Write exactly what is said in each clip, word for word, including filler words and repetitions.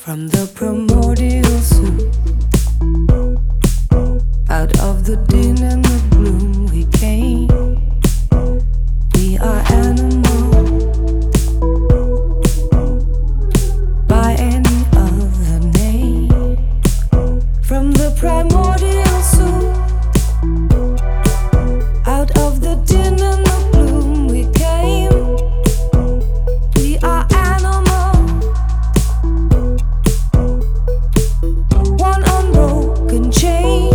From the primordial soup, out of the din and the gloom we came. We are animals by any other name. From the primordial soup, out of the din and the gloom we came. We are animals, one unbroken chain.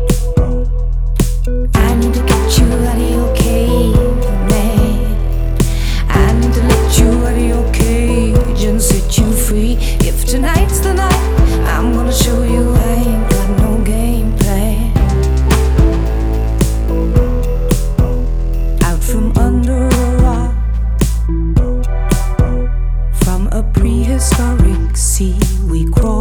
I need to get you out of your cave, man. I need to let you out of your cage and set you free. If tonight's the night, I'm gonna show you I ain't got no game plan. Out from under a rock, from a prehistoric sea we crawl.